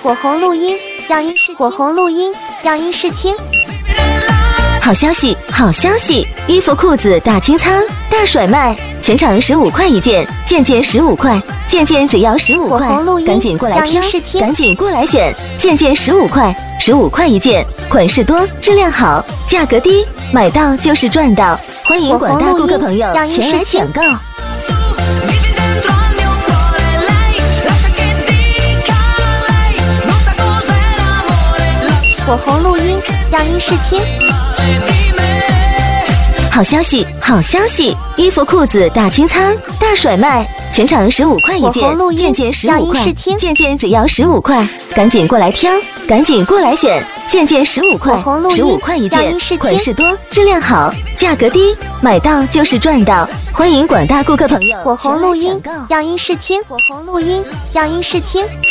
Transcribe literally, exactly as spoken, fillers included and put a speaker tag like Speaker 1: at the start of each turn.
Speaker 1: 火红录音，让音视火红录音，让音视听。
Speaker 2: 好消息，好消息！衣服裤子大清仓，大甩卖，全场十五块一件，件件十五块，件件只要十五块，赶紧过来挑，赶紧过来选，件件十五块，十五块一件，款式多，质量好，价格低，买到就是赚到，欢迎广大顾客朋友前来抢购。
Speaker 1: 火红录音，让音视听。
Speaker 2: 好消息，好消息！衣服裤子大清仓，大甩卖，全场十五块一件，件件十五块，件件只要十五块，赶紧过来挑，赶紧过来选，件件十五块，十五块一件，款式多，质量好，价格低，买到就是赚到，欢迎广大顾客朋友
Speaker 1: 火红录音，让音视听。火红录音，让音视听。